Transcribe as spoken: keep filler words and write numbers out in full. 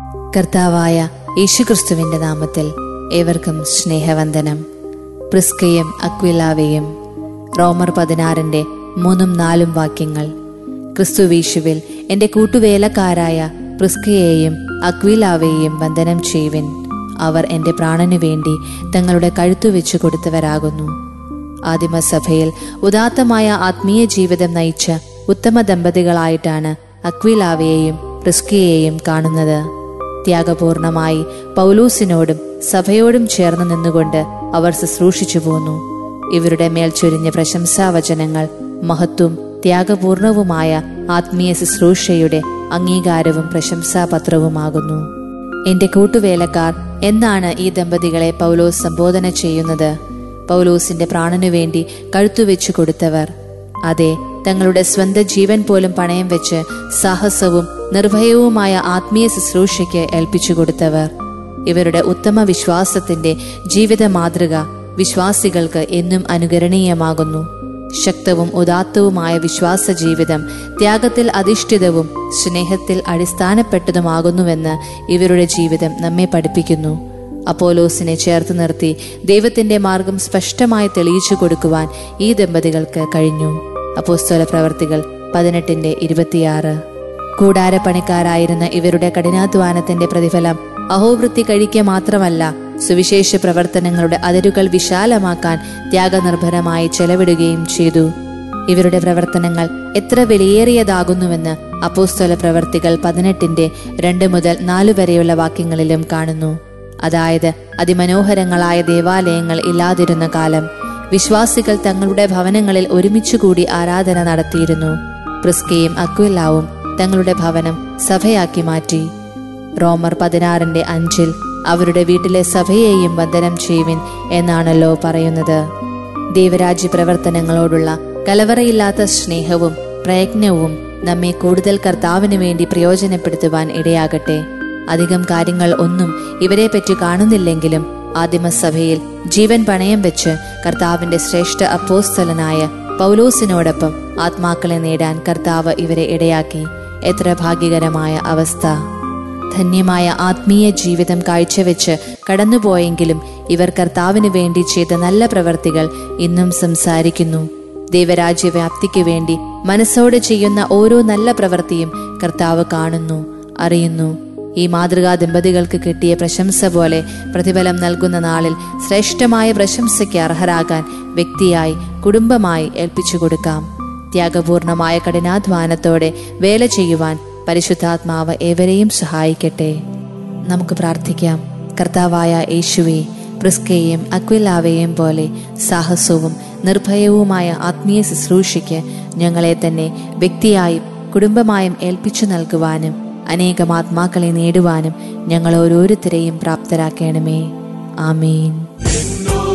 കർത്താവായ യേശുക്രിസ്തുവിന്റെ നാമത്തിൽ ഏവർക്കും സ്നേഹവന്ദനം. പ്രിസ്കയും അക്വിലാവയും. റോമർ പതിനാറിന്റെ മൂന്നും നാലും വാക്യങ്ങൾ. ക്രിസ്തുവേശുവിൽ എന്റെ കൂട്ടുവേലക്കാരായ പ്രിസ്കയെയും അക്വിലാവയെയും വന്ദനം ചെയ്യുവിൻ. അവർ എന്റെ പ്രാണനു വേണ്ടി തങ്ങളുടെ കഴുത്തു വെച്ചു കൊടുത്തവരാകുന്നു. ആദിമസഭയിൽ ഉദാത്തമായ ആത്മീയ ജീവിതം നയിച്ച ഉത്തമ ദമ്പതികളായിട്ടാണ് അക്വിലാവയെയും പ്രിസ്കയെയും കാണുന്നത്. ത്യാഗപൂർണമായി പൗലോസിനോടും സഭയോടും ചേർന്ന് നിന്നുകൊണ്ട് അവർ ശുശ്രൂഷിച്ചു പോന്നു. ഇവരുടെ മേൽ ചൊരിഞ്ഞ പ്രശംസാവചനങ്ങൾ മഹത്വം ത്യാഗപൂർണവുമായ ആത്മീയ ശുശ്രൂഷയുടെ അംഗീകാരവും പ്രശംസാപത്രവുമാകുന്നു. എന്റെ കൂട്ടുവേലക്കാർ എന്നാണ് ഈ ദമ്പതികളെ പൗലോസ് സംബോധന ചെയ്യുന്നത്. പൗലോസിന്റെ പ്രാണനു വേണ്ടി കഴുത്തുവെച്ചു കൊടുത്തവർ. അതെ, തങ്ങളുടെ സ്വന്തം ജീവൻ പോലും പണയം വെച്ച് സാഹസവും നിർഭയവുമായ ആത്മീയ ശുശ്രൂഷയ്ക്ക് ഏൽപ്പിച്ചു കൊടുത്തവർ. ഇവരുടെ ഉത്തമ വിശ്വാസത്തിന്റെ ജീവിത മാതൃക വിശ്വാസികൾക്ക് എന്നും അനുകരണീയമാകുന്നു. ശക്തവും ഉദാത്തവുമായ വിശ്വാസ ജീവിതം ത്യാഗത്തിൽ അധിഷ്ഠിതവും സ്നേഹത്തിൽ അടിസ്ഥാനപ്പെട്ടതുമാകുന്നുവെന്ന് ഇവരുടെ ജീവിതം നമ്മെ പഠിപ്പിക്കുന്നു. അപ്പോലോസിനെ ചേർത്ത് നിർത്തി ദൈവത്തിന്റെ മാർഗം സ്പഷ്ടമായി തെളിയിച്ചു കൊടുക്കുവാൻ ഈ ദമ്പതികൾക്ക് കഴിഞ്ഞു. അപ്പോസ്തല പ്രവർത്തികൾ പതിനെട്ടിന്റെ ഇരുപത്തിയാറ്. കൂടാരപ്പണിക്കാരായിരുന്ന ഇവരുടെ കഠിനാധ്വാനത്തിന്റെ പ്രതിഫലം അഹോവൃത്തി കഴിക്കുക മാത്രമല്ല, സുവിശേഷ പ്രവർത്തനങ്ങളുടെ അതിരുകൾ വിശാലമാക്കാൻ ത്യാഗനിർഭരമായി ചെലവിടുകയും ചെയ്തു. ഇവരുടെ പ്രവർത്തനങ്ങൾ എത്ര വിലയേറിയതാകുന്നുവെന്ന് അപ്പോസ്തല പ്രവർത്തികൾ പതിനെട്ടിന്റെ രണ്ട് മുതൽ നാലു വരെയുള്ള വാക്യങ്ങളിലും കാണുന്നു. അതായത്, അതിമനോഹരങ്ങളായ ദേവാലയങ്ങൾ ഇല്ലാതിരുന്ന കാലം വിശ്വാസികൾ തങ്ങളുടെ ഭവനങ്ങളിൽ ഒരുമിച്ചുകൂടി ആരാധന നടത്തിയിരുന്നു. പ്രിസ്കയും അക്വിലാവും തങ്ങളുടെ ഭവനം സഭയാക്കി മാറ്റി. റോമർ പതിനാറിന്റെ അഞ്ചിൽ അവരുടെ വീട്ടിലെ സഭയെയും വന്ദനം ചെയ്യുവിൻ എന്നാണല്ലോ പറയുന്നത്. ദൈവരാജ്യ പ്രവർത്തനങ്ങളോടുള്ള കലവറയില്ലാത്ത സ്നേഹവും പ്രയത്നവും നമ്മെ കൂടുതൽ കർത്താവിന് വേണ്ടി പ്രയോജനപ്പെടുത്തുവാൻ ഇടയാകട്ടെ. അധികം കാര്യങ്ങൾ ഒന്നും ഇവരെ പറ്റി കാണുന്നില്ലെങ്കിലും ആദിമസഭയിൽ ജീവൻ പണയം വെച്ച് കർത്താവിന്റെ ശ്രേഷ്ഠ അപ്പോസ്തലനായ പൗലോസിനോടൊപ്പം ആത്മാക്കളെ നേടാൻ കർത്താവ് ഇവരെ ഇടയാക്കി. എത്ര ഭാഗ്യകരമായ അവസ്ഥ! ധന്യമായ ആത്മീയ ജീവിതം കാഴ്ചവെച്ച് കടന്നുപോയെങ്കിലും ഇവർ കർത്താവിന് വേണ്ടി ചെയ്ത നല്ല പ്രവർത്തികൾ ഇന്നും സംസാരിക്കുന്നു. ദൈവരാജ്യവ്യാപ്തിക്ക് വേണ്ടി മനസ്സോടെ ചെയ്യുന്ന ഓരോ നല്ല പ്രവൃത്തിയും കർത്താവ് കാണുന്നു, അറിയുന്നു. ഈ മാതൃകാ ദമ്പതികൾക്ക് കിട്ടിയ പ്രശംസ പോലെ പ്രതിഫലം നൽകുന്ന നാളിൽ ശ്രേഷ്ഠമായ പ്രശംസയ്ക്ക് അർഹരാകാൻ വ്യക്തിയായി കുടുംബമായി ഏൽപ്പിച്ചു കൊടുക്കാം. ത്യാഗപൂർണമായ കഠിനാധ്വാനത്തോടെ വേല ചെയ്യുവാൻ പരിശുദ്ധാത്മാവ് ഏവരെയും സഹായിക്കട്ടെ. നമുക്ക് പ്രാർത്ഥിക്കാം. കർത്താവായ യേശുവേ, പ്രിസ്കയെയും അക്വിലാവയെയും പോലെ സാഹസവും നിർഭയവുമായ ആത്മീയ ശുശ്രൂഷയ്ക്ക് ഞങ്ങളെ തന്നെ വ്യക്തിയായും കുടുംബമായും ഏൽപ്പിച്ചു നൽകുവാനും അനേകം ആത്മാക്കളെ നേടുവാനും ഞങ്ങൾ ഓരോരുത്തരെയും പ്രാപ്തരാക്കണമേ. ആമേൻ.